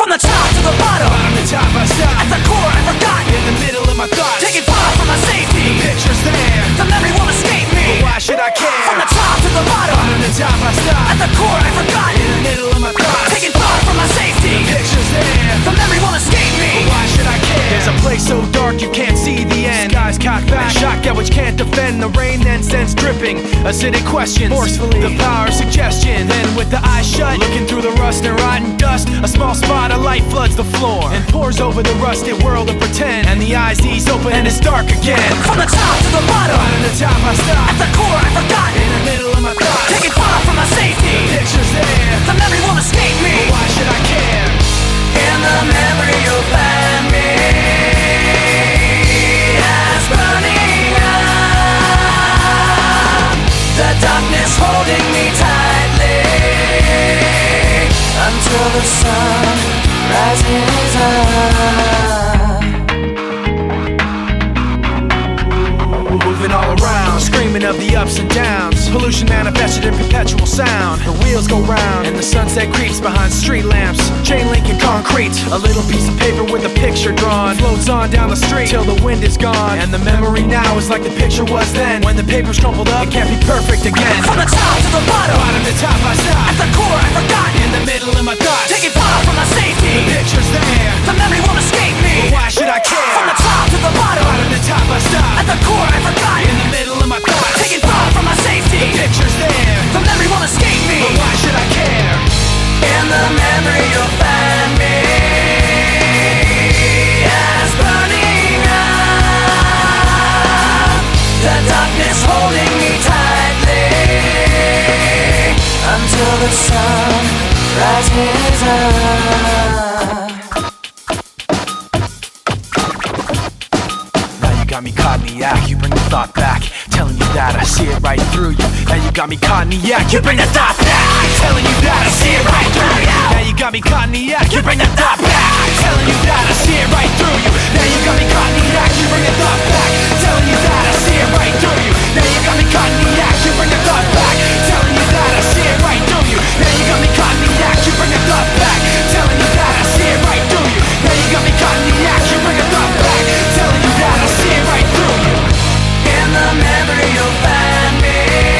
From the top to the bottom, bottom to top I stop. at the core I forgot. In the middle of my thoughts, Taking far from my safety, the picture's there, the memory won't escape me. but why should I care? From the top to the bottom, Bottom to top I stop. at the core I forgot. In the middle of my thoughts, Taking far from my safety, the picture's there, the memory won't escape me. but why should I care? There's a place so dark you can't see the end. Skies cocked back, shock at which can't defend. The rain then sends dripping acidic questions, forcefully the power of suggestion. Then with the eyes shut, looking through the rust and rotten dust, a small spot of light floods the floor and pours over the rusted world of pretend. And the eyes ease open and it's dark again. From the top to the bottom, Bottom to top I stop. at the core I forgot. In the middle of my thoughts, Taking far from my safety, the picture's there, the memory won't escape me. but why should I care? In the memory you'll find me as burning up, the darkness holding me tightly until the sun rises up. Moving all around, screaming of the ups and downs. Pollution manifested in perpetual sound. The wheels go round, and the sunset creeps behind street lamps. Chain link and concrete, a little piece of paper with a picture drawn floats on down the street till the wind is gone. And the memory now is like the picture was then. When the paper's crumpled up, it can't be perfect again. From the top to the bottom, Bottom to top I stop. at the core I forgot. In the middle of my thoughts, Taking far from my the safety, picture's there, the memory won't escape me. but why should I care? From the top to the bottom, Bottom to top I stop. at the core I forgot. In the middle of my thoughts, Taking far from my safety, the picture's there, the memory won't escape me. but why should I care? In the memory you'll find me as burning up, the darkness holding me tightly until the sun rises up. Now you got me caught in the act, you bring the thought back, telling you that I see it right through you. Now you got me caught in the act, you bring the thought back, telling you that I see it right through you. Now you got me caught in the act, you bring the thought back, telling you that I see it right through you. Now you got me caught in the act, you bring the thought back, telling you that I see it right through you. Now you got me caught in the act, you bring the thought back, telling you that I see it right through you. Now you got me caught in the act, you bring the thought back, telling you that I see it right through you. Now you got me caught in the act, you bring the thought back, telling you that I see it right through you. In the memory you'll find me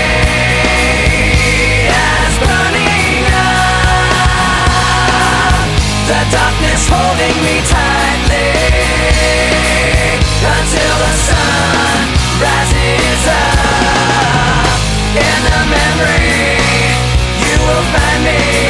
as burning up, the darkness holding me tightly until the sun rises up. In the memory you will find me